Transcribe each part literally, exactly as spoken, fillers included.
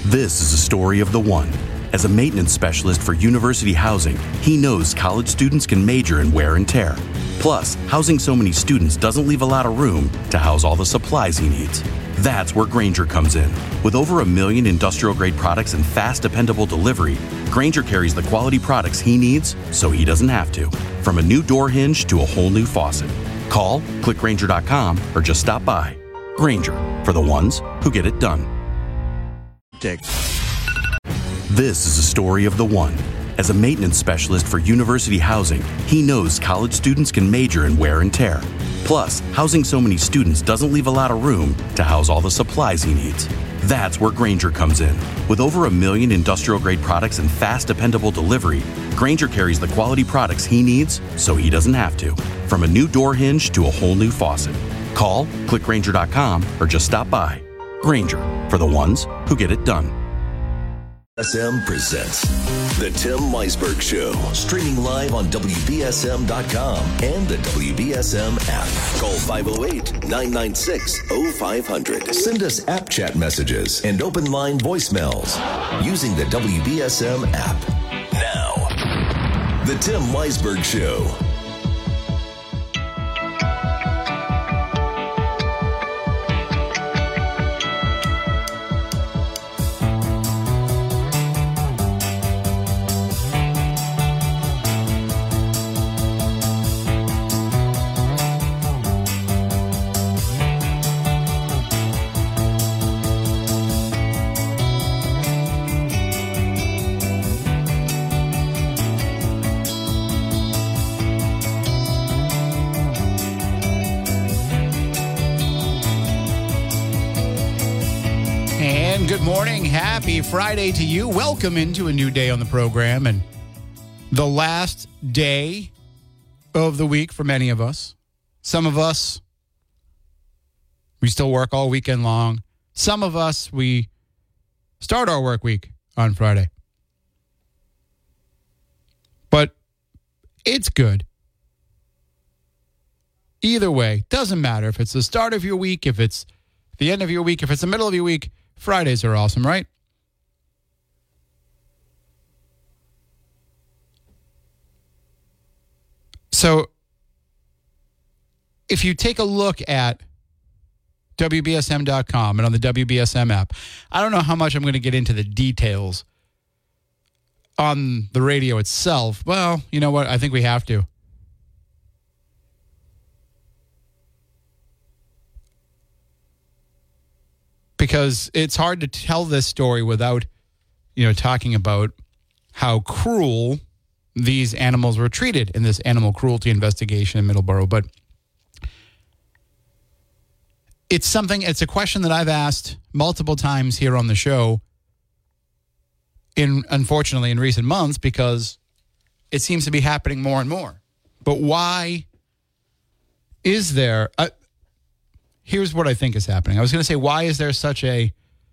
This is a story of the one. As a maintenance specialist for University Housing, he knows college students can major in wear and tear. Plus, housing so many students doesn't leave a lot of room to house all the supplies he needs. That's where Grainger comes in. With over a million industrial-grade products and fast, dependable delivery, Grainger carries the quality products he needs so he doesn't have to. From a new door hinge to a whole new faucet. Call, click Grainger dot com, or just stop by. Grainger, for the ones who get it done. This is a story of the one. As a maintenance specialist for University Housing, he knows college students can major in wear and tear. Plus, housing so many students doesn't leave a lot of room to house all the supplies he needs. That's where Grainger comes in. With over a million industrial-grade products and fast, dependable delivery, Grainger carries the quality products he needs so he doesn't have to. From a new door hinge to a whole new faucet. Call, click Grainger dot com, or just stop by. Grainger, for the ones who get it done. S M presents The Tim Weisberg Show, streaming live on W B S M dot com and the W B S M app. Call five oh eight, nine nine six, oh five hundred. Send us app chat messages and open line voicemails using the W B S M app. Now, The Tim Weisberg Show. Good morning. Happy Friday to you. Welcome into a new day on the program and the last day of the week for many of us. Some of us, we still work all weekend long. Some of us, we start our work week on Friday. But it's good. Either way, doesn't matter if it's the start of your week, if it's the end of your week, if it's the middle of your week. Fridays are awesome, right? So, if you take a look at W B S M dot com and on the W B S M app, I don't know how much I'm going to get into the details on the radio itself. Well, you know what? I think we have to. Because it's hard to tell this story without, you know, talking about how cruel these animals were treated in this animal cruelty investigation in Middleborough. But it's something, it's a question that I've asked multiple times here on the show, in unfortunately in recent months, because it seems to be happening more and more. But why is there... A, Here's what I think is happening. I was going to say, why is there such a,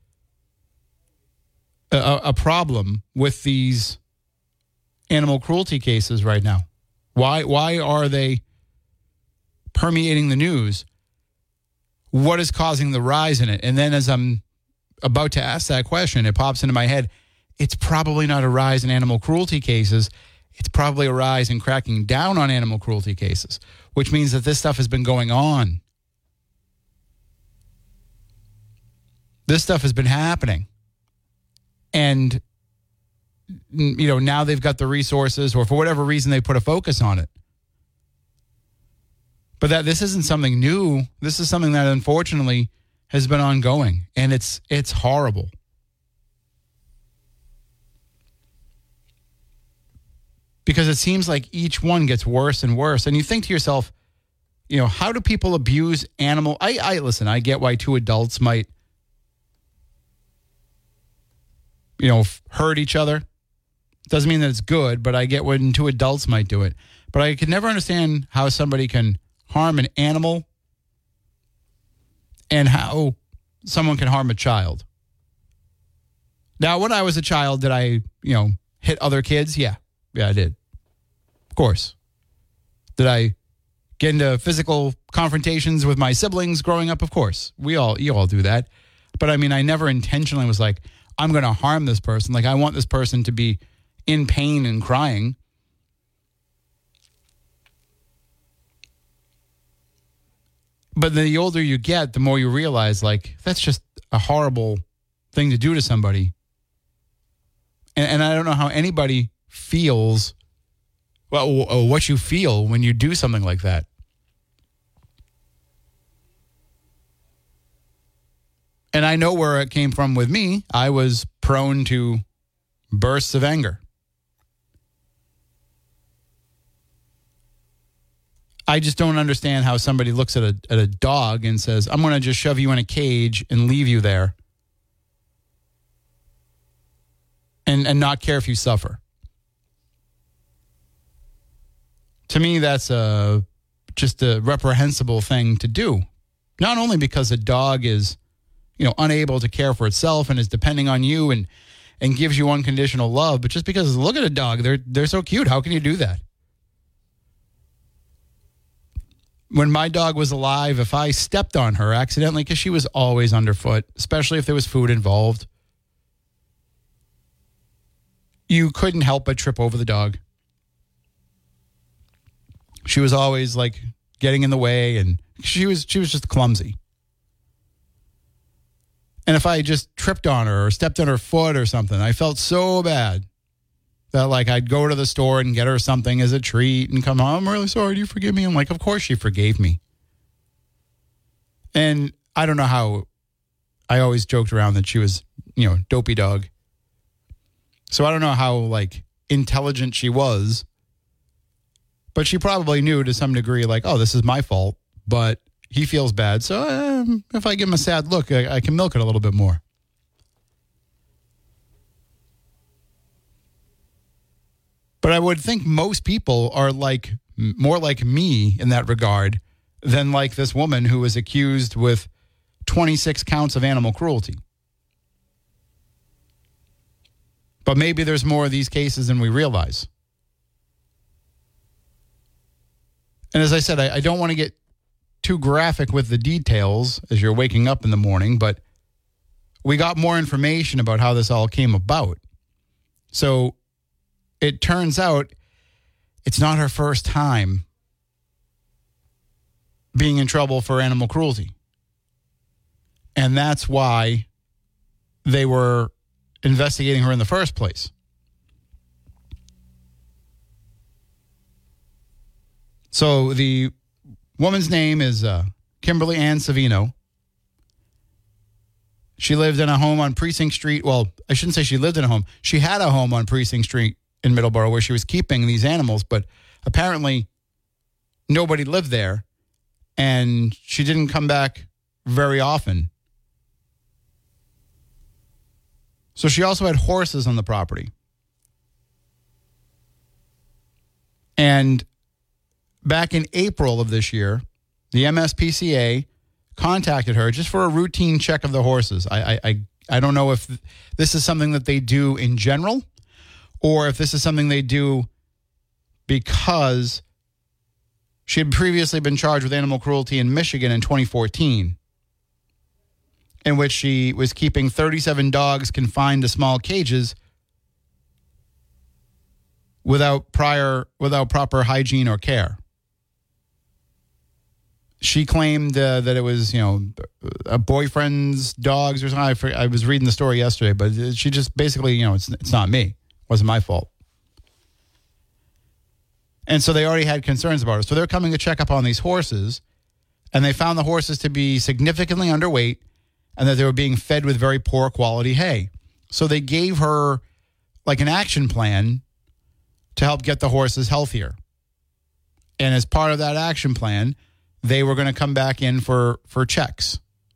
a a problem with these animal cruelty cases right now? Why why are they permeating the news? What is causing the rise in it? And then as I'm about to ask that question, it pops into my head, it's probably not a rise in animal cruelty cases. It's probably a rise in cracking down on animal cruelty cases, which means that this stuff has been going on. This stuff has been happening. And, you know, now they've got the resources, or for whatever reason, they put a focus on it. But that this isn't something new. This is something that, unfortunately, has been ongoing. And it's it's horrible. Because it seems like each one gets worse and worse. And you think to yourself, you know, how do people abuse animal? I, I listen, I get why two adults might, you know, hurt each other. Doesn't mean that it's good, but I get when two adults might do it. But I could never understand how somebody can harm an animal and how someone can harm a child. Now, when I was a child, did I, you know, hit other kids? Yeah. Yeah, I did. Of course. Did I get into physical confrontations with my siblings growing up? Of course. We all, you all do that. But I mean, I never intentionally was like, I'm going to harm this person. Like, I want this person to be in pain and crying. But the older you get, the more you realize, like, that's just a horrible thing to do to somebody. And, and I don't know how anybody feels, well, what you feel when you do something like that. And I know where it came from with me. I was prone to bursts of anger. I just don't understand how somebody looks at a at a dog and says, I'm going to just shove you in a cage and leave you there and, and not care if you suffer. To me, that's a, just a reprehensible thing to do. Not only because a dog is, you know, unable to care for itself and is depending on you and, and gives you unconditional love, but just because, look at a dog, they're they're so cute. How can you do that? When my dog was alive, if I stepped on her accidentally, because she was always underfoot, especially if there was food involved, you couldn't help but trip over the dog. She was always like getting in the way, and she was she was just clumsy. And if I just tripped on her or stepped on her foot or something, I felt so bad that, like, I'd go to the store and get her something as a treat and come home, I'm really sorry, do you forgive me? I'm like, of course she forgave me. And I don't know how, I always joked around that she was, you know, dopey dog. So I don't know how, like, intelligent she was, but she probably knew to some degree, like, oh, this is my fault, but he feels bad. So um, if I give him a sad look, I, I can milk it a little bit more. But I would think most people are like more like me in that regard than like this woman who was accused with twenty-six counts of animal cruelty. But maybe there's more of these cases than we realize. And as I said, I, I don't want to get too graphic with the details as you're waking up in the morning, but we got more information about how this all came about. So it turns out it's not her first time being in trouble for animal cruelty. And that's why they were investigating her in the first place. So the woman's name is uh, Kimberly Ann Savino. She lived in a home on Precinct Street. Well, I shouldn't say she lived in a home. She had a home on Precinct Street in Middleborough where she was keeping these animals, but apparently nobody lived there, and she didn't come back very often. So she also had horses on the property. And back in April of this year, the M S P C A contacted her just for a routine check of the horses. I, I, I, I don't know if this is something that they do in general, or if this is something they do because she had previously been charged with animal cruelty in Michigan in twenty fourteen, in which she was keeping thirty-seven dogs confined to small cages without prior, without proper hygiene or care. She claimed uh, that it was, you know, a boyfriend's dogs or something. I, for, I was reading the story yesterday, but she just basically, you know, it's it's not me. Wasn't my fault. And so they already had concerns about her. So they're coming to check up on these horses, and they found the horses to be significantly underweight and that they were being fed with very poor quality hay. So they gave her like an action plan to help get the horses healthier. And as part of that action plan, they were going to come back in for, for checks.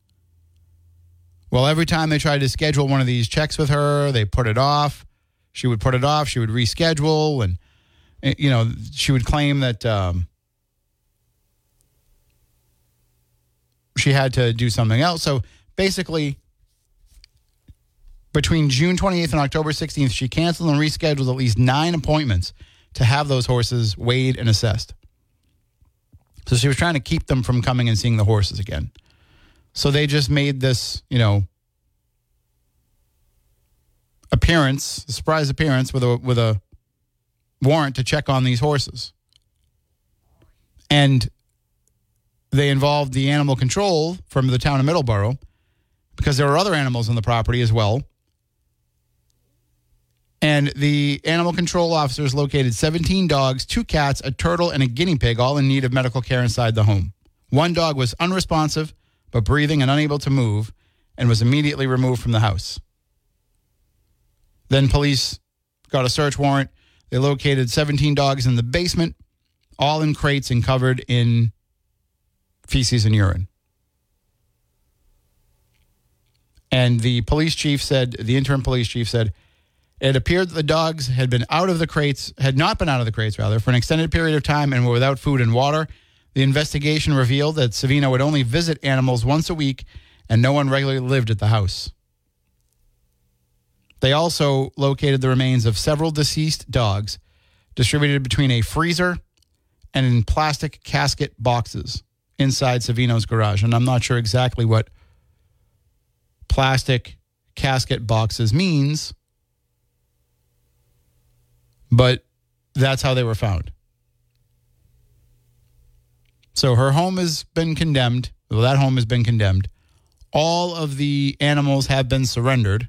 Well, every time they tried to schedule one of these checks with her, they put it off. She would put it off. She would reschedule. And, you know, she would claim that um, she had to do something else. So basically, between June twenty-eighth and October sixteenth, she canceled and rescheduled at least nine appointments to have those horses weighed and assessed. So she was trying to keep them from coming and seeing the horses again. So they just made this, you know, appearance, a surprise appearance with a with a warrant to check on these horses. And they involved the animal control from the town of Middleborough because there were other animals on the property as well. And the animal control officers located seventeen dogs, two cats, a turtle, and a guinea pig, all in need of medical care inside the home. One dog was unresponsive, but breathing and unable to move, and was immediately removed from the house. Then police got a search warrant. They located seventeen dogs in the basement, all in crates and covered in feces and urine. And the police chief said, the interim police chief said, it appeared that the dogs had been out of the crates, had not been out of the crates, rather, for an extended period of time and were without food and water. The investigation revealed that Savino would only visit animals once a week and no one regularly lived at the house. They also located the remains of several deceased dogs distributed between a freezer and in plastic casket boxes inside Savino's garage. And I'm not sure exactly what plastic casket boxes means, but that's how they were found. So her home has been condemned. Well, that home has been condemned. All of the animals have been surrendered.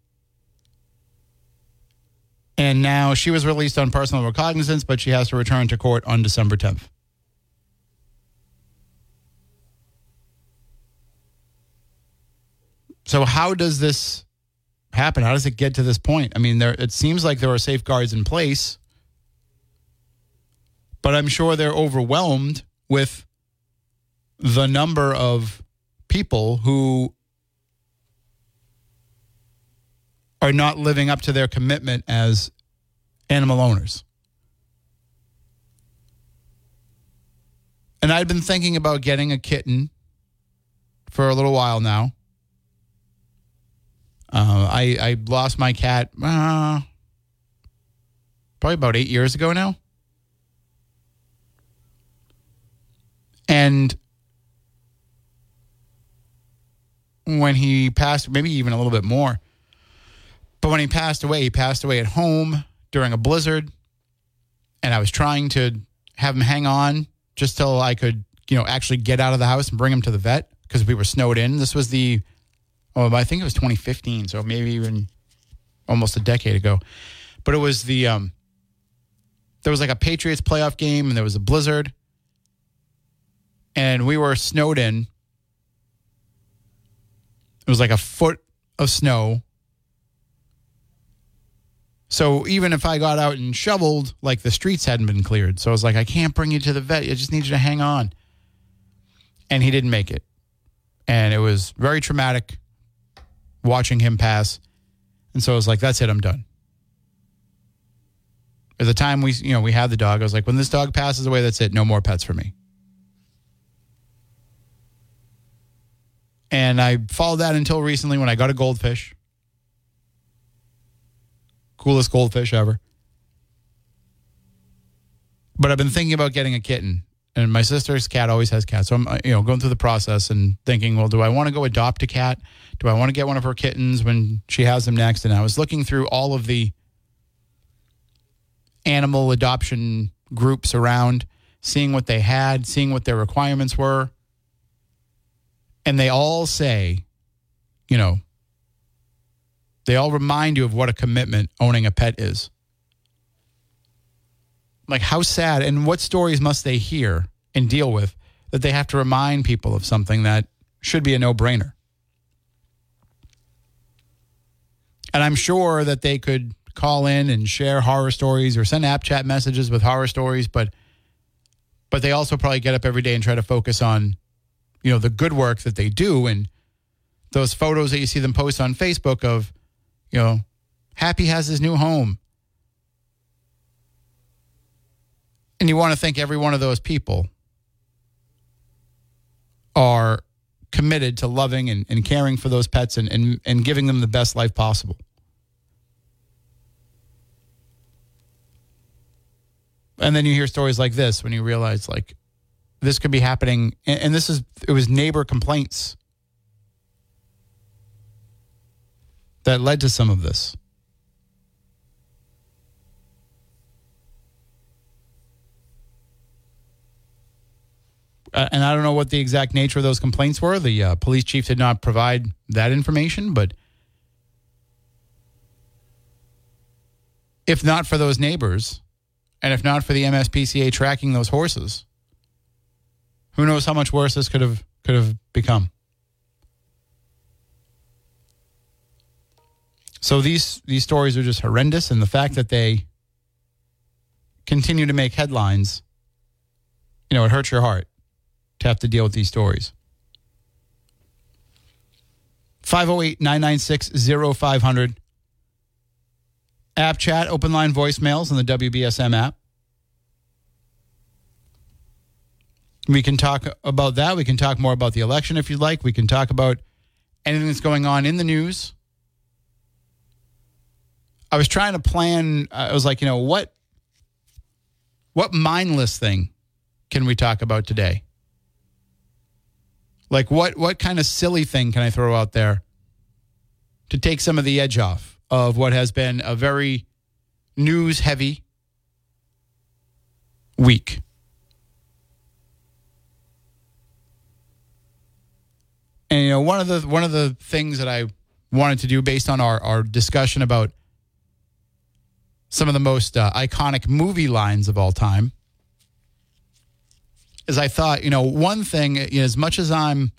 And now she was released on personal recognizance, but she has to return to court on December tenth. So how does this happen? How does it get to this point? I mean, there it seems like there are safeguards in place, but I'm sure they're overwhelmed with the number of people who are not living up to their commitment as animal owners. And I've been thinking about getting a kitten for a little while now. Uh, I, I lost my cat uh, probably about eight years ago now. And when he passed, maybe even a little bit more, but when he passed away, he passed away at home during a blizzard. And I was trying to have him hang on just till I could, you know, actually get out of the house and bring him to the vet because we were snowed in. This was the, oh, I think it was twenty fifteen, so maybe even almost a decade ago. But it was the, um, there was like a Patriots playoff game and there was a blizzard. And we were snowed in. It was like a foot of snow. So even if I got out and shoveled, like the streets hadn't been cleared. So I was like, I can't bring you to the vet. I just need you to hang on. And he didn't make it. And it was very traumatic watching him pass. And so I was like, that's it, I'm done. At the time we, you know, we had the dog, I was like, when this dog passes away, that's it. No more pets for me. And I followed that until recently when I got a goldfish. Coolest goldfish ever. But I've been thinking about getting a kitten. And my sister's cat always has cats. So I'm, you know, going through the process and thinking, well, do I want to go adopt a cat? Do I want to get one of her kittens when she has them next? And I was looking through all of the animal adoption groups around, seeing what they had, seeing what their requirements were. And they all say, you know, they all remind you of what a commitment owning a pet is. Like, how sad, and what stories must they hear and deal with that they have to remind people of something that should be a no-brainer? And I'm sure that they could call in and share horror stories or send app chat messages with horror stories, but but they also probably get up every day and try to focus on, you know, the good work that they do. And those photos that you see them post on Facebook of, you know, Happy has his new home. And you want to think every one of those people are committed to loving and, and caring for those pets and, and, and giving them the best life possible. And then you hear stories like this when you realize, like, this could be happening. And, and this is, it was neighbor complaints that led to some of this. Uh, and I don't know what the exact nature of those complaints were. The uh, police chief did not provide that information, but if not for those neighbors, and if not for the M S P C A tracking those horses, who knows how much worse this could have could have become. So these these stories are just horrendous, and the fact that they continue to make headlines, you know, it hurts your heart to have to deal with these stories. five oh eight, nine nine six, oh five hundred. App chat, open line voicemails on the W B S M app. We can talk about that. We can talk more about the election if you'd like. We can talk about anything that's going on in the news. I was trying to plan, I was like, you know, what, what mindless thing can we talk about today? Like what, what kind of silly thing can I throw out there to take some of the edge off of what has been a very news-heavy week? And you know, one of the one of the things that I wanted to do based on our, our discussion about some of the most uh, iconic movie lines of all time is I thought, you know, one thing, you know, as much as I'm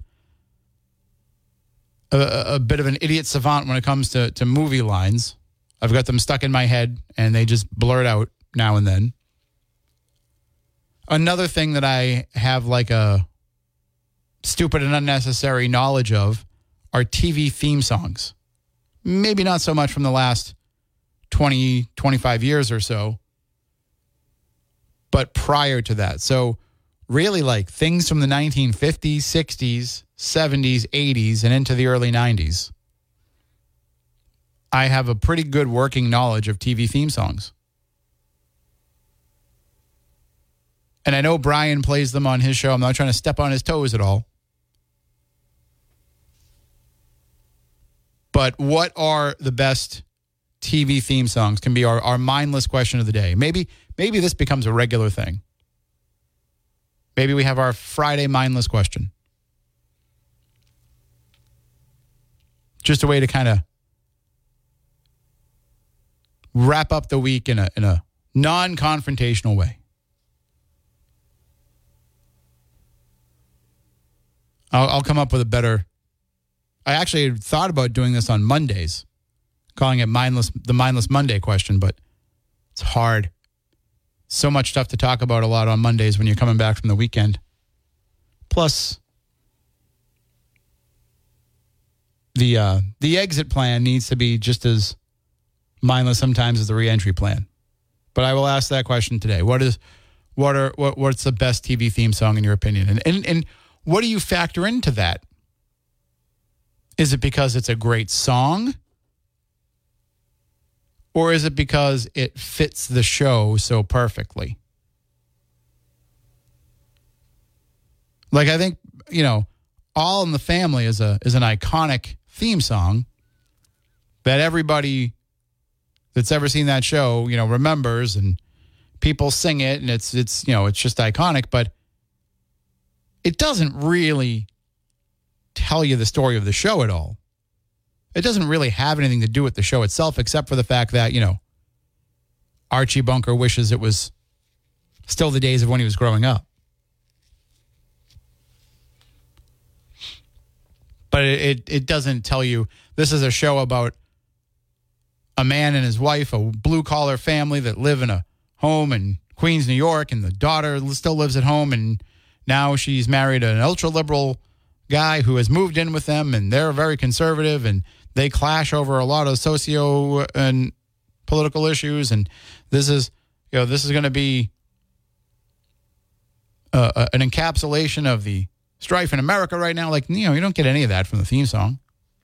a, a bit of an idiot savant when it comes to, to movie lines, I've got them stuck in my head and they just blurt out now and then. Another thing that I have like a stupid and unnecessary knowledge of are T V theme songs. Maybe not so much from the last twenty, twenty-five years or so, but prior to that. So really like things from the nineteen fifties, sixties, seventies, eighties, and into the early nineties. I have a pretty good working knowledge of T V theme songs. And I know Brian plays them on his show. I'm not trying to step on his toes at all. But what are the best T V theme songs can be our, our mindless question of the day. Maybe maybe this becomes a regular thing. Maybe we have our Friday mindless question. Just a way to kind of wrap up the week in a in a non-confrontational way. I'll, I'll come up with a better... I actually thought about doing this on Mondays, calling it mindless, the Mindless Monday question, but it's hard. So much stuff to talk about a lot on Mondays when you're coming back from the weekend. Plus, the uh, the exit plan needs to be just as mindless sometimes as the reentry plan. But I will ask that question today. What is what are what what's the best T V theme song in your opinion? And and and what do you factor into that? Is it because it's a great song? Or is it because it fits the show so perfectly? Like, I think, you know, All in the Family is a is an iconic theme song that everybody that's ever seen that show, you know, remembers, and people sing it, and it's it's you know, it's just iconic, but it doesn't really tell you the story of the show at all. It doesn't really have anything to do with the show itself, except for the fact that, you know, Archie Bunker wishes it was still the days of when he was growing up. But it, it, it doesn't tell you this is a show about a man and his wife, a blue-collar family that live in a home in Queens, New York, and the daughter still lives at home, and now she's married an ultra-liberal guy who has moved in with them, and they're very conservative, and they clash over a lot of socio and political issues. And this is, you know, this is going to be uh, an encapsulation of the strife in America right now. Like, you know, you don't get any of that from the theme song.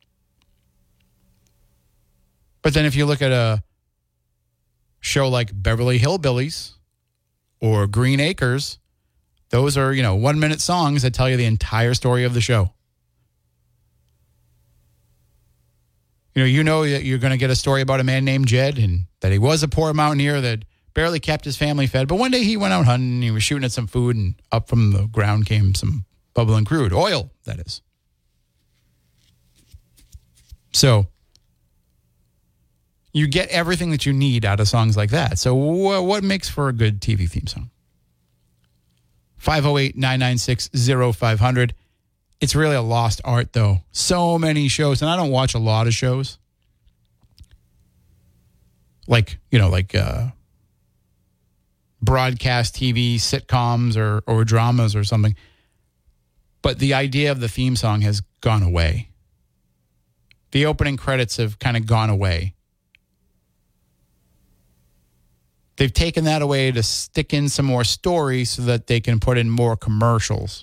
But then if you look at a show like Beverly Hillbillies or Green Acres, those are, you know, one-minute songs that tell you the entire story of the show. You know, you know that you're going to get a story about a man named Jed, and that he was a poor mountaineer that barely kept his family fed. But one day he went out hunting and he was shooting at some food, and up from the ground came some bubbling crude. Oil, that is. So you get everything that you need out of songs like that. So wh- what makes for a good T V theme song? five oh eight, nine nine six, oh five hundred. It's really a lost art, though. So many shows, and I don't watch a lot of shows. Like, you know, like uh, broadcast T V sitcoms or, or dramas or something. But the idea of the theme song has gone away. The opening credits have kind of gone away. They've taken that away to stick in some more stories so that they can put in more commercials.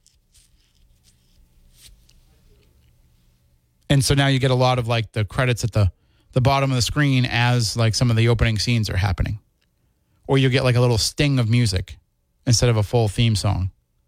And so now you get a lot of like the credits at the, the bottom of the screen as like some of the opening scenes are happening. Or you get like a little sting of music instead of a full theme song.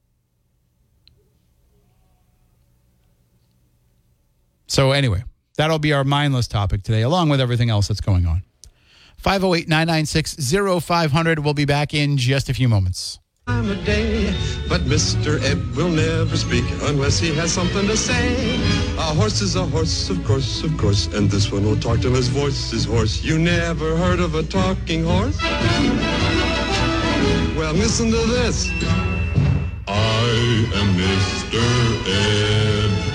So anyway, that'll be our mindless topic today, along with everything else that's going on. five oh eight, nine nine six, oh five hundred. We'll be back in just a few moments. I'm a day, but Mister Ed will never speak unless he has something to say. A horse is a horse, of course, of course, and this one will talk till his voice is hoarse. You never heard of a talking horse? Well, listen to this. I am Mister Ed.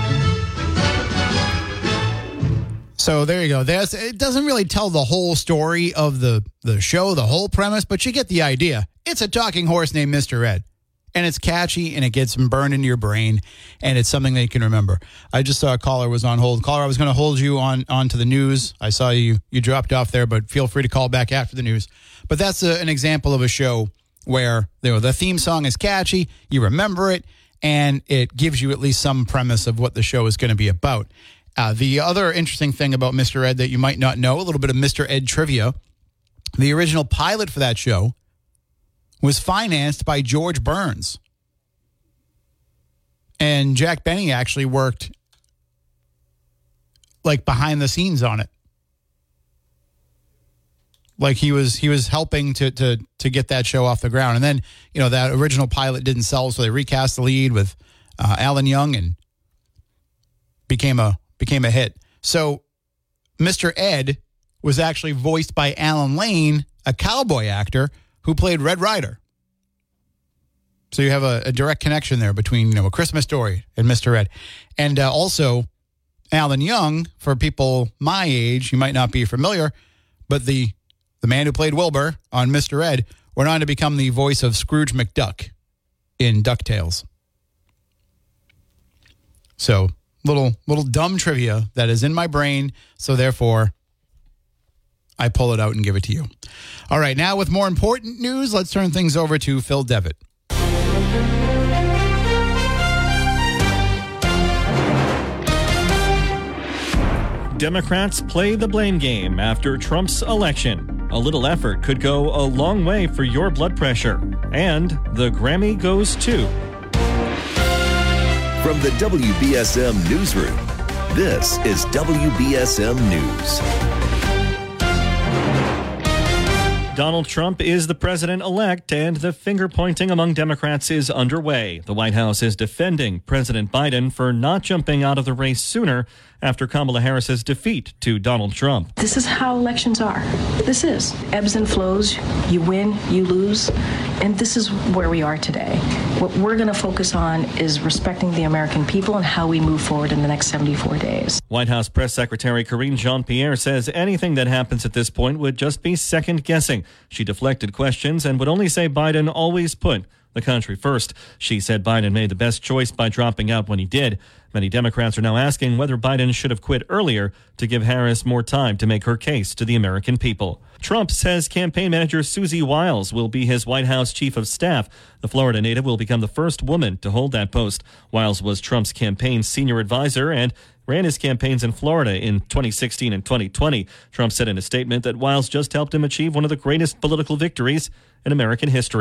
So there you go. There's, it doesn't really tell the whole story of the, the show, the whole premise, but you get the idea. It's a talking horse named Mister Ed. And it's catchy, and it gets burned into your brain, and it's something that you can remember. I just saw a caller was on hold. Caller, I was going to hold you on, on to the news. I saw you you dropped off there, but feel free to call back after the news. But that's a, an example of a show where you know, the theme song is catchy, you remember it, and it gives you at least some premise of what the show is going to be about. Uh, the other interesting thing about Mister Ed that you might not know, a little bit of Mister Ed trivia, the original pilot for that show was financed by George Burns. And Jack Benny actually worked like behind the scenes on it. Like he was he was helping to to to get that show off the ground. And then, you know, that original pilot didn't sell, so they recast the lead with uh, Alan Young and became a became a hit. So Mister Ed was actually voiced by Alan Lane, a cowboy actor who played Red Ryder. So you have a, a direct connection there between, you know, A Christmas Story and Mister Ed. And uh, also Alan Young, for people my age, you might not be familiar, but the the man who played Wilbur on Mister Ed went on to become the voice of Scrooge McDuck in DuckTales. So little little dumb trivia that is in my brain, so therefore I pull it out and give it to you. All right, now with more important news, let's turn things over to Phil Devitt. Democrats play the blame game after Trump's election. A little effort could go a long way for your blood pressure. And the Grammy goes to... From the W B S M Newsroom, this is W B S M News. Donald Trump is the president-elect, and the finger-pointing among Democrats is underway. The White House is defending President Biden for not jumping out of the race sooner after Kamala Harris's defeat to Donald Trump. This is how elections are. This is ebbs and flows. You win, you lose, and this is where we are today. What we're going to focus on is respecting the American people and how we move forward in the next seventy-four days. White House Press Secretary Karine Jean-Pierre says anything that happens at this point would just be second-guessing. She deflected questions and would only say Biden always put the country first. She said Biden made the best choice by dropping out when he did. Many Democrats are now asking whether Biden should have quit earlier to give Harris more time to make her case to the American people. Trump says campaign manager Susie Wiles will be his White House chief of staff. The Florida native will become the first woman to hold that post. Wiles was Trump's campaign senior advisor and ran his campaigns in Florida in twenty sixteen and twenty twenty. Trump said in a statement that Wiles just helped him achieve one of the greatest political victories in American history.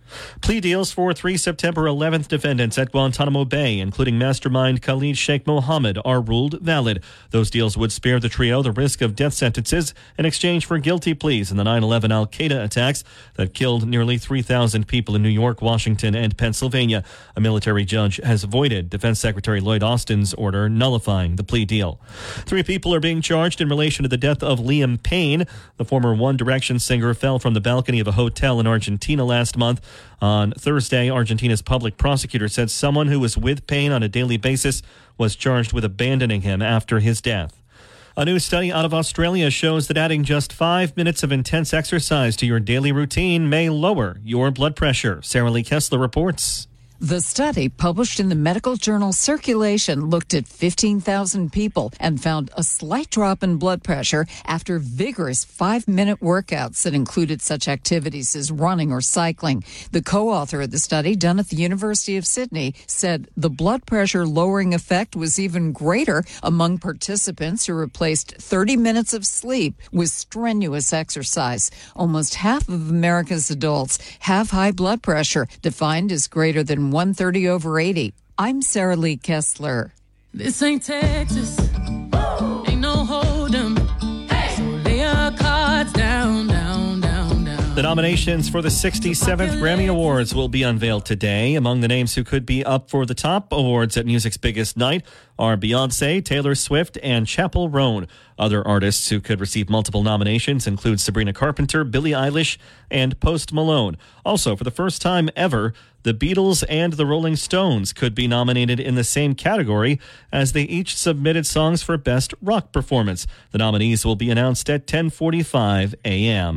Plea deals for three September eleventh defendants at Guantanamo Bay, including mastermind Khalid Sheikh Mohammed, are ruled valid. Those deals would spare the trio the risk of death sentences in exchange for guilty pleas in the nine eleven al-Qaeda attacks that killed nearly three thousand people in New York, Washington, and Pennsylvania. A military judge has voided Defense Secretary Lloyd Austin's order nullifying the plea deal. Three people are being charged in relation to the death of Liam Payne. The former One Direction singer fell from the balcony of a hotel in Argentina last month. On Thursday, Argentina's public prosecutor said someone who was with Payne on a daily basis was charged with abandoning him after his death. A new study out of Australia shows that adding just five minutes of intense exercise to your daily routine may lower your blood pressure. Sarah Lee Kessler reports. The study, published in the medical journal Circulation, looked at fifteen thousand people and found a slight drop in blood pressure after vigorous five-minute workouts that included such activities as running or cycling. The co-author of the study, done at the University of Sydney, said the blood pressure lowering effect was even greater among participants who replaced thirty minutes of sleep with strenuous exercise. Almost half of America's adults have high blood pressure, defined as greater than one thirty over eighty. I'm Sarah Lee Kessler. This ain't Texas. Woo! Ain't no hold'em. Hey! So lay your cards down, down, down, down. The nominations for the sixty-seventh Grammy Awards will be unveiled today. Among the names who could be up for the top awards at music's biggest night are Beyoncé, Taylor Swift, and Chappell Roan. Other artists who could receive multiple nominations include Sabrina Carpenter, Billie Eilish, and Post Malone. Also, for the first time ever, the Beatles and the Rolling Stones could be nominated in the same category, as they each submitted songs for Best Rock Performance. The nominees will be announced at ten forty-five a.m.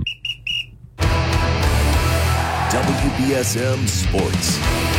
W B S M Sports.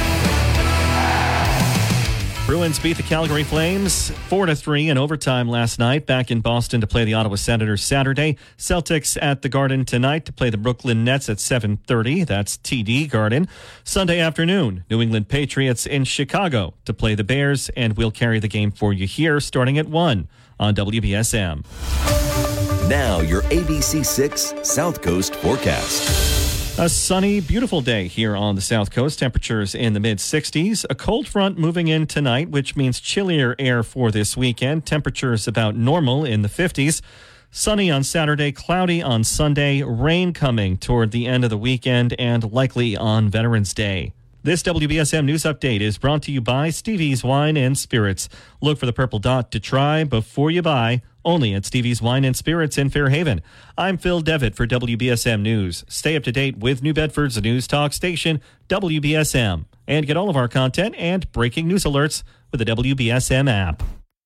Bruins beat the Calgary Flames four to three in overtime last night. Back in Boston to play the Ottawa Senators Saturday. Celtics at the Garden tonight to play the Brooklyn Nets at seven thirty. That's T D Garden. Sunday afternoon, New England Patriots in Chicago to play the Bears, and we'll carry the game for you here starting at one on W B S M. Now your A B C six South Coast forecast. A sunny, beautiful day here on the South Coast. Temperatures in the mid-sixties. A cold front moving in tonight, which means chillier air for this weekend. Temperatures about normal in the fifties. Sunny on Saturday, cloudy on Sunday. Rain coming toward the end of the weekend and likely on Veterans Day. This W B S M News Update is brought to you by Stevie's Wine and Spirits. Look for the purple dot to try before you buy. Only at Stevie's Wine and Spirits in Fairhaven. I'm Phil Devitt for W B S M News. Stay up to date with New Bedford's news talk station, W B S M. And get all of our content and breaking news alerts with the W B S M app.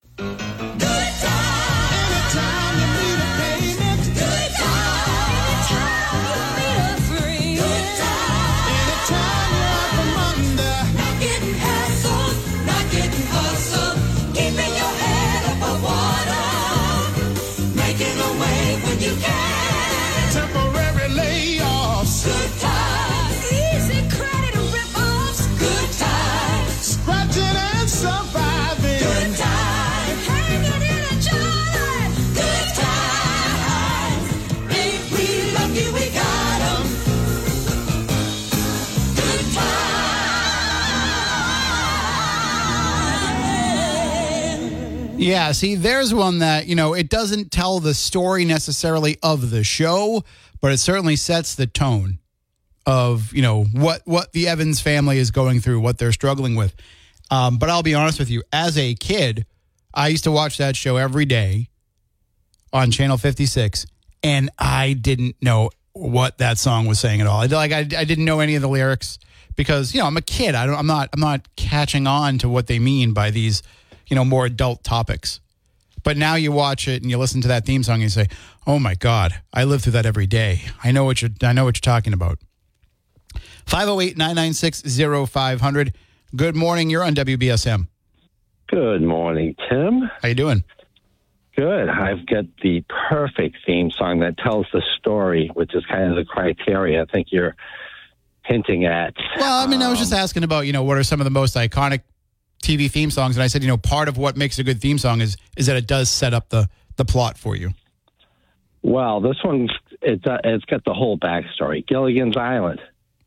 Yeah, see, there's one that, you know, it doesn't tell the story necessarily of the show, but it certainly sets the tone of, you know, what, what the Evans family is going through, what they're struggling with. Um, but I'll be honest with you, as a kid, I used to watch that show every day on Channel fifty-six, and I didn't know what that song was saying at all. Like, I, I didn't know any of the lyrics because, you know, I'm a kid. I don't, I'm not, I'm not catching on to what they mean by these, you know, more adult topics. But now you watch it and you listen to that theme song and you say, oh my God, I live through that every day. I know what you're, I know what you're talking about. five oh eight, nine nine six, oh five hundred. Good morning. You're on W B S M. Good morning, Tim. How you doing? Good. I've got the perfect theme song that tells the story, which is kind of the criteria I think you're hinting at. Well, I mean, um, I was just Um, asking about, you know, what are some of the most iconic T V theme songs, and I said, you know, part of what makes a good theme song is is that it does set up the the plot for you. Well, this one, it's, uh, it's got the whole backstory. Gilligan's Island.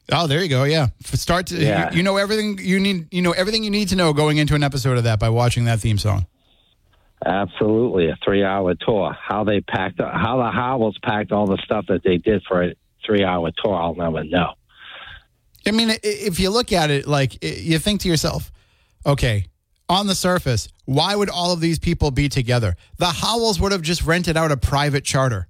Oh, there you go. Yeah. Start to, Yeah. you, you know everything you need, you know everything you need to know going into an episode of that by watching that theme song. Absolutely, a three-hour tour. How they packed, how the Howells packed all the stuff that they did for a three-hour tour, I'll never know. I mean, i- if you look at it, like i- you think to yourself, okay, on the surface, why would all of these people be together? The Howells would have just rented out a private charter.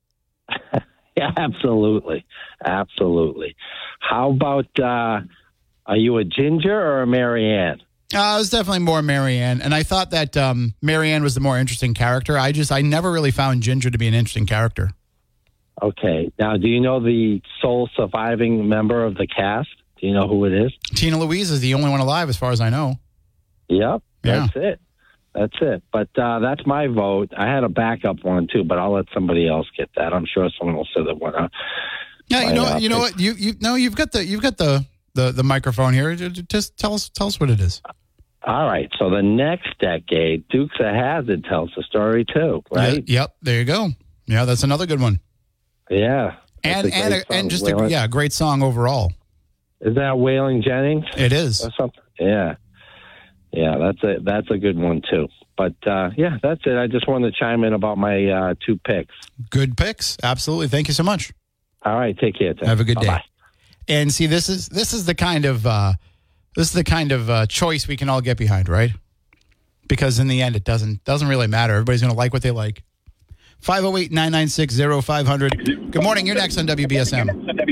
Yeah, absolutely, absolutely. How about, uh, are you a Ginger or a Marianne? Uh, it was definitely more Marianne, and I thought that um, Marianne was the more interesting character. I just, I never really found Ginger to be an interesting character. Okay. Now, do you know the sole surviving member of the cast? Do you know who it is? Tina Louise is the only one alive, as far as I know. Yep, Yeah. that's it. That's it. But uh, that's my vote. I had a backup one, too, but I'll let somebody else get that. I'm sure someone will say that one. Uh, Yeah, you Why know, not? you know what? You, you, no, you've got the, you've got the, the, the microphone here. Just tell us, tell us what it is. All right. So the next decade, Dukes of Hazzard tells the story, too, right? Yeah, yep. There you go. Yeah, that's another good one. Yeah. And That's a and great a, and song. just a, Waylon- yeah, great song overall. Is that Waylon Jennings? It is. Or something? Yeah. Yeah, that's a, that's a good one, too. But, uh, yeah, that's it. I just wanted to chime in about my uh, two picks. Good picks. Absolutely. Thank you so much. All right. Take care, Tim. Have a good day. Bye-bye. And see, this is this is the kind of uh, this is the kind of uh, choice we can all get behind, right? Because in the end, it doesn't doesn't really matter. Everybody's going to like what they like. five oh eight, nine nine six, oh five hundred. Good morning. You're next on W B S M.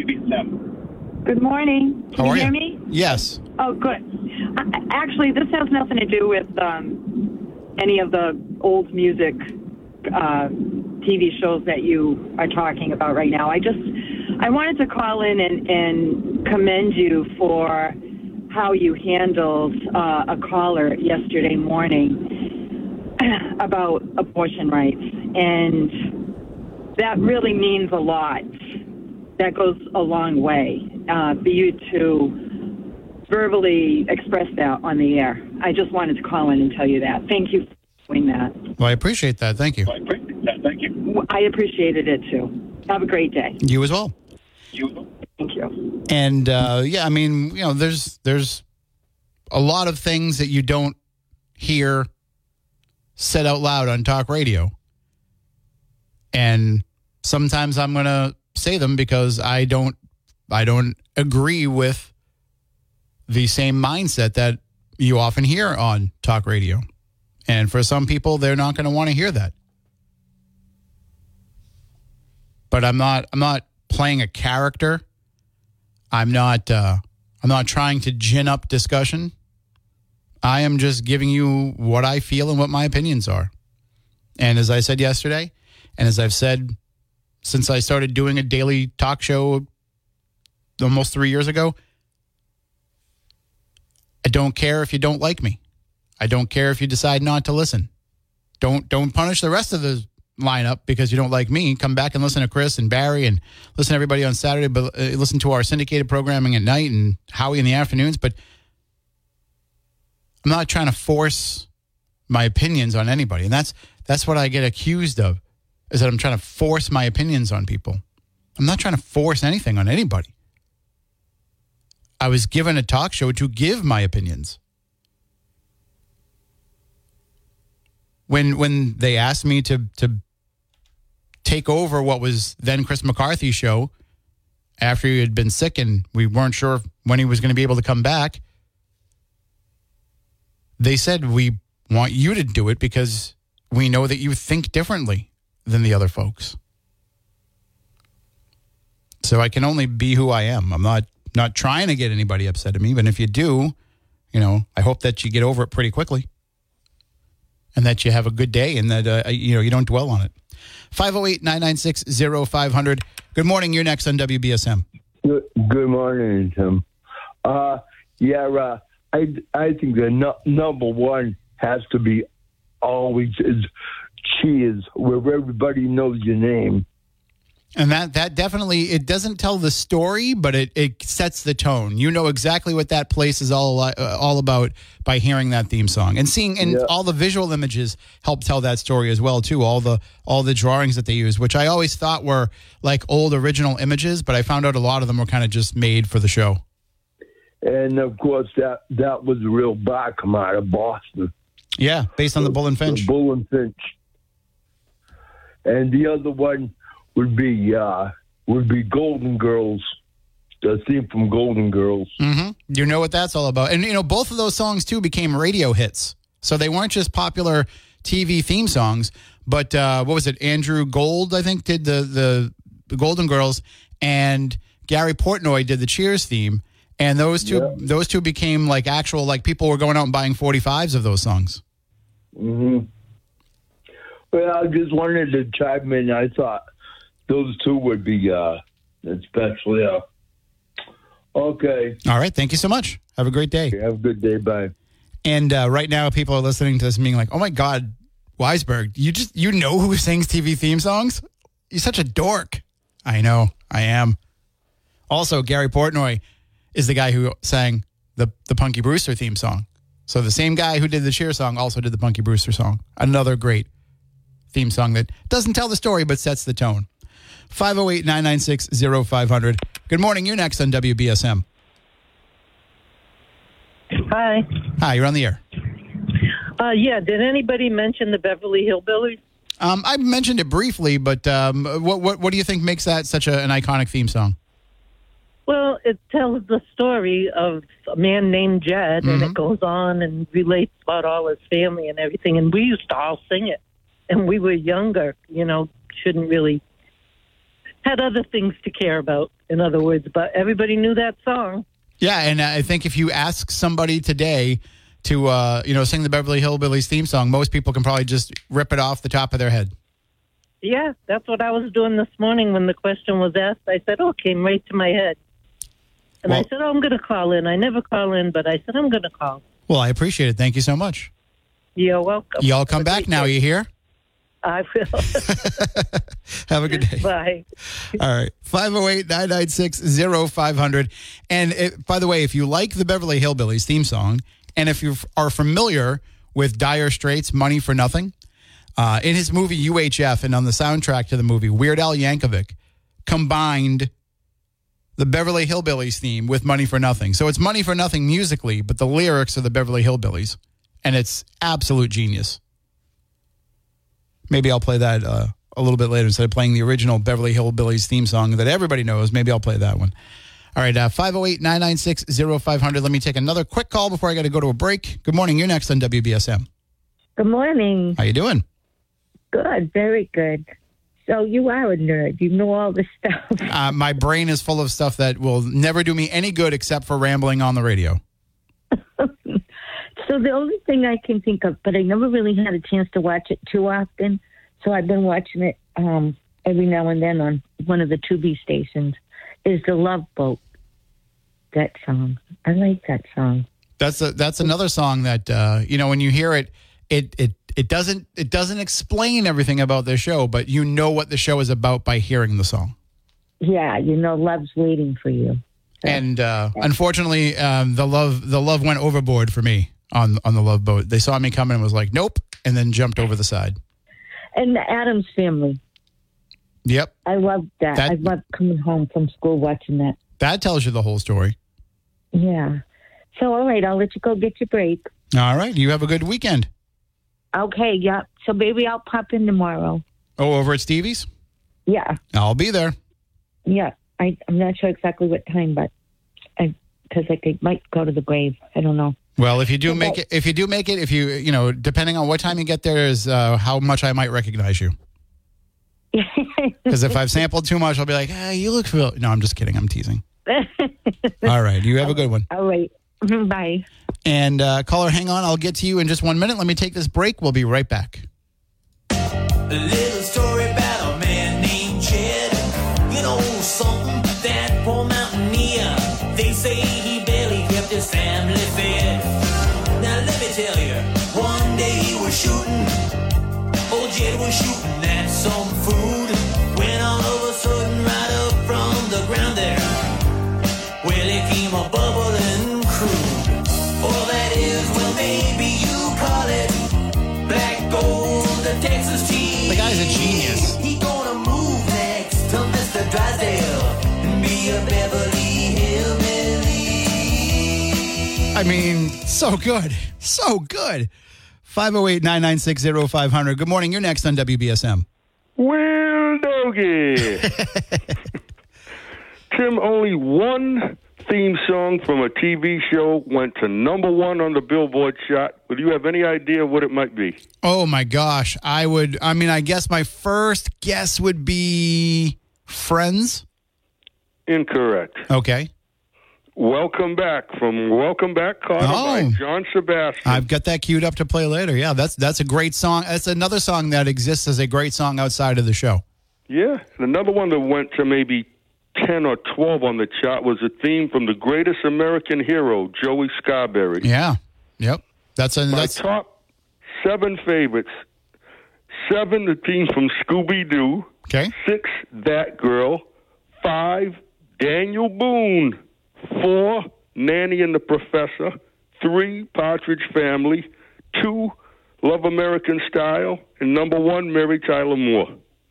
Good morning. Can How you are hear you? me? Yes. Oh, good. I- Actually, this has nothing to do with um, any of the old music uh, T V shows that you are talking about right now. I just, I wanted to call in and, and commend you for how you handled uh, a caller yesterday morning about abortion rights. And that really means a lot. That goes a long way uh, for you to verbally express that on the air. I just wanted to call in and tell you that. Thank you for doing that. Well, I appreciate that. Thank you. Thank you. I appreciated it too. Have a great day. You as well. Thank you. And uh, yeah, I mean, you know, there's there's a lot of things that you don't hear said out loud on talk radio, and sometimes I'm going to say them because I don't I don't agree with the same mindset that you often hear on talk radio. And for some people, they're not going to want to hear that. But I'm not I'm not playing a character. I'm not uh, I'm not trying to gin up discussion. I am just giving you what I feel and what my opinions are. And as I said yesterday, and as I've said since I started doing a daily talk show almost three years ago, I don't care if you don't like me. I don't care if you decide not to listen. Don't don't punish the rest of the lineup because you don't like me. Come back and listen to Chris and Barry and listen to everybody on Saturday, but uh, listen to our syndicated programming at night and Howie in the afternoons. But I'm not trying to force my opinions on anybody. And that's that's what I get accused of, is that I'm trying to force my opinions on people. I'm not trying to force anything on anybody. I was given a talk show to give my opinions. When when they asked me to to take over what was then Chris McCarthy's show after he had been sick and we weren't sure when he was going to be able to come back, they said, we want you to do it because we know that you think differently than the other folks. So I can only be who I am. I'm not not trying to get anybody upset at me, but if you do, you know, I hope that you get over it pretty quickly and that you have a good day and that, uh, you know, you don't dwell on it. five oh eight, nine nine six, oh five hundred. Good morning. You're next on W B S M. Good, good morning, Tim. Uh, yeah, uh, I, I think the no, number one has to be always is Cheers, where everybody knows your name. And that that definitely, it doesn't tell the story, but it, it sets the tone. You know exactly what that place is all uh, all about by hearing that theme song and seeing, and Yeah. all the visual images help tell that story as well too. All the all the drawings that they use, which I always thought were like old original images, but I found out a lot of them were kind of just made for the show. And of course, that that was a real bar come out of Boston. Yeah, based on the Bull and Finch. The Bull and Finch. And the other one would be uh, would be Golden Girls. The theme from Golden Girls. Mm-hmm. You know what that's all about. And, you know, both of those songs, too, became radio hits. So they weren't just popular T V theme songs, but uh, what was it? Andrew Gold, I think, did the, the, the Golden Girls, and Gary Portnoy did the Cheers theme. And those two Yeah. those two became like actual, like people were going out and buying forty-fives of those songs. Mm-hmm. Well, I just wanted to chime in. I thought those two would be uh, especially. Uh, okay. All right. Thank you so much. Have a great day. Have a good day. Bye. And uh, right now, people are listening to this and being like, oh, my God, Weisberg, you just, you know who sings T V theme songs? You're such a dork. I know. I am. Also, Gary Portnoy is the guy who sang the, the Punky Brewster theme song. So the same guy who did the Cheer song also did the Punky Brewster song. Another great theme song that doesn't tell the story but sets the tone. five oh eight, nine nine six, oh five hundred. Good morning. You're next on W B S M. Hi. Hi, you're on the air. Uh, yeah, did anybody mention the Beverly Hillbillies? Um, I mentioned it briefly, but um, what, what what do you think makes that such a, an iconic theme song? Well, it tells the story of a man named Jed, and it goes on and relates about all his family and everything. And we used to all sing it. And we were younger, you know, shouldn't really, had other things to care about, in other words. But everybody knew that song. Yeah, and I think if you ask somebody today to, uh, you know, sing the Beverly Hillbillies theme song, most people can probably just rip it off the top of their head. Yeah, that's what I was doing this morning when the question was asked. I said, oh, it came right to my head. And Well- I said, oh, I'm going to call in. I never call in, but I said, I'm going to call. Well, I appreciate it. Thank you so much. You're welcome. Y'all come back now, you hear? I will. Have a good day. Bye. All right. five oh eight, nine nine six, oh five hundred. And it, by the way, if you like the Beverly Hillbillies theme song, and if you are familiar with Dire Straits' Money for Nothing, uh, in his movie U H F and on the soundtrack to the movie, Weird Al Yankovic combined the Beverly Hillbillies theme with Money for Nothing. So it's Money for Nothing musically, but the lyrics are the Beverly Hillbillies. And it's absolute genius. Maybe I'll play that uh, a little bit later instead of playing the original Beverly Hillbillies theme song that everybody knows. Maybe I'll play that one. All right, uh, five oh eight, nine nine six, oh five hundred. Let me take another quick call before I got to go to a break. Good morning. You're next on W B S M. Good morning. How you doing? Good, very good. So you are a nerd. You know all this stuff. Uh, my brain is full of stuff that will never do me any good except for rambling on the radio. So the only thing I can think of, but I never really had a chance to watch it too often, so I've been watching it um, every now and then on one of the Tubi stations, is The Love Boat, that song. I like that song. That's a, that's another song that, uh, you know, when you hear it, it, it, it doesn't it doesn't explain everything about the show, but you know what the show is about by hearing the song. Yeah, you know, love's waiting for you. And uh, unfortunately, um, the love the love went overboard for me on on the Love Boat. They saw me coming and was like, nope, and then jumped over the side. And the Addams Family. Yep. I love that. That- I love coming home from school watching that. That tells you the whole story. Yeah. So, all right, I'll let you go get your break. All right. You have a good weekend. Okay, yeah. So maybe I'll pop in tomorrow. Oh, over at Stevie's? Yeah, I'll be there. yeah. I, I'm not sure exactly what time, but because I think might go to the grave. I don't know. Well, if you do make it, if you do make it, if you, you know, depending on what time you get there is uh, how much I might recognize you. Because if I've sampled too much, I'll be like, hey, you look real. No, I'm just kidding. I'm teasing. All right. You have a good one. All right. Bye. And uh, caller, hang on. I'll get to you in just one minute. Let me take this break. We'll be right back. A little story about a man named Jed. You know, something, that poor mountaineer. They say he barely kept his family fed. Now let me tell you, one day he was shooting. Old Jed was shooting at some food. When all of a sudden be a Beverly Hillbilly. I mean, so good. So good. five oh eight, nine nine six, oh five hundred. Good morning. You're next on W B S M. Will Doggy. Tim, only one theme song from a T V show went to number one on the Billboard chart. Would you have any idea what it might be? Oh, my gosh. I would, I mean, I guess my first guess would be Friends. Incorrect. Okay. Welcome Back from Welcome Back, Carter Oh. by John Sebastian. I've got that queued up to play later. Yeah, that's that's a great song. That's another song that exists as a great song outside of the show. Yeah, the number one that went to maybe ten or twelve on the chart was a theme from The Greatest American Hero, Joey Scarberry. Yeah. Yep. That's a My that's top seven favorites. Seven, the theme from Scooby-Doo. Okay. Six, That Girl. Five, Daniel Boone. Four, Nanny and the Professor. Three, Partridge Family. Two, Love American Style. And number one, Mary Tyler Moore.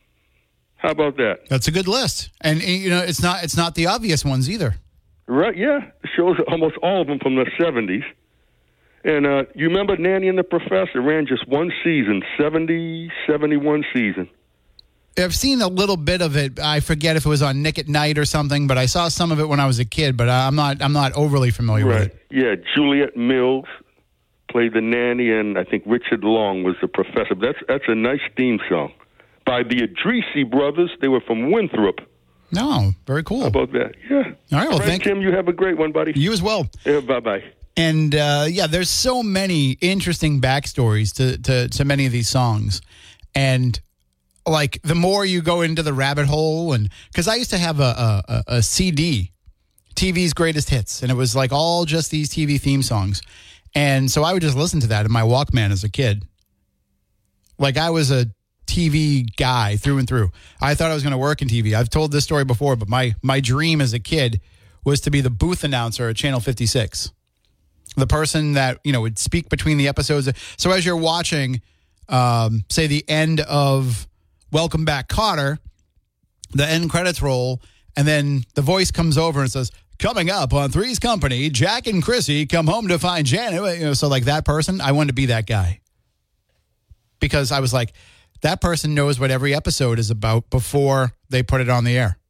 How about that? that's a good list. And you know, it's not it's not the obvious ones either. Right, yeah. It shows almost all of them from the seventies. And uh, you remember Nanny and the Professor ran just one season, seventy, seventy-one season. I've seen a little bit of it. I forget if it was on Nick at Night or something, but I saw some of it when I was a kid, but I'm not I'm not overly familiar with Right. it. Yeah, Juliet Mills played the nanny, and I think Richard Long was the professor. That's that's a nice theme song by the Adrisi brothers. They were from Winthrop. No, very cool. How about that? Yeah. All right, well, Frank, thank Tim, you have a great one, buddy. You as well. Yeah, bye-bye. And uh, yeah, there's so many interesting backstories to, to, to many of these songs. And like the more you go into the rabbit hole, and because I used to have a, a, a C D, T V's Greatest Hits, and it was like all just these T V theme songs. And so I would just listen to that in my Walkman as a kid. Like I was a T V guy through and through. I thought I was going to work in T V. I've told this story before, but my my dream as a kid was to be the booth announcer at Channel fifty-six. The person that, you know, would speak between the episodes. So as you're watching, um, say, the end of Welcome Back, Kotter, the end credits roll, and then the voice comes over and says, coming up on Three's Company, Jack and Chrissy come home to find Janet. You know, so like that person, I wanted to be that guy. Because I was like, that person knows what every episode is about before they put it on the air.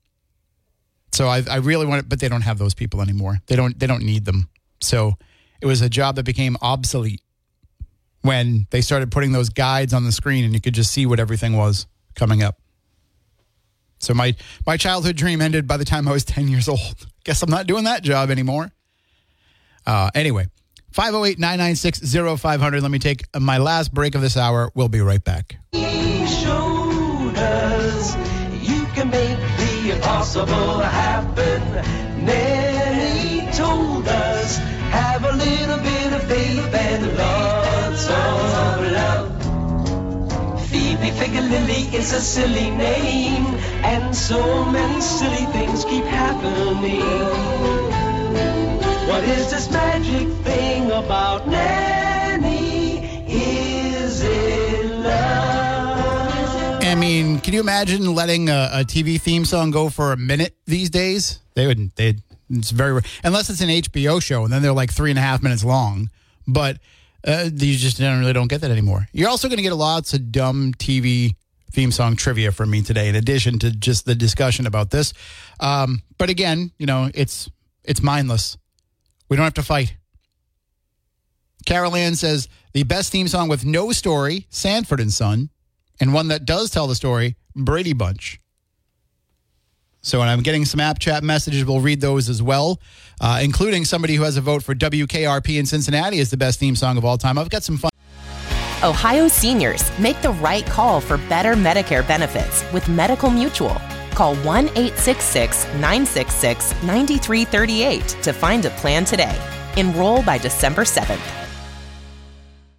So I, I really want it, but they don't have those people anymore. They don't. They don't need them. So it was a job that became obsolete when they started putting those guides on the screen, and you could just see what everything was coming up. So my my childhood dream ended by the time I was ten years old. Guess I'm not doing that job anymore. Uh, anyway, five oh eight, nine nine six, oh five hundred. Let me take my last break of this hour. We'll be right back. He showed us you can make the impossible happen. Nanny told us have a little bit of faith and lots of love. Phoebe Figure Lily is a silly name, and so many silly things keep happening. What is this magic thing about Nanny? Is it love? I mean, can you imagine letting a, a T V theme song go for a minute these days? They wouldn't. They'd. It's very unless it's an H B O show, and then they're like three and a half minutes long. But uh, you just generally don't get that anymore. You're also going to get lots of dumb T V theme song trivia from me today, in addition to just the discussion about this. Um, but again, you know, it's it's mindless. We don't have to fight. Carol Ann says the best theme song with no story, Sanford and Son, and one that does tell the story, Brady Bunch. So when I'm getting some app chat messages, we'll read those as well, uh, including somebody who has a vote for W K R P in Cincinnati as the best theme song of all time. I've got some fun. Ohio seniors, make the right call for better Medicare benefits with Medical Mutual. Call one eight six six, nine six six, nine three three eight to find a plan today. Enroll by December seventh.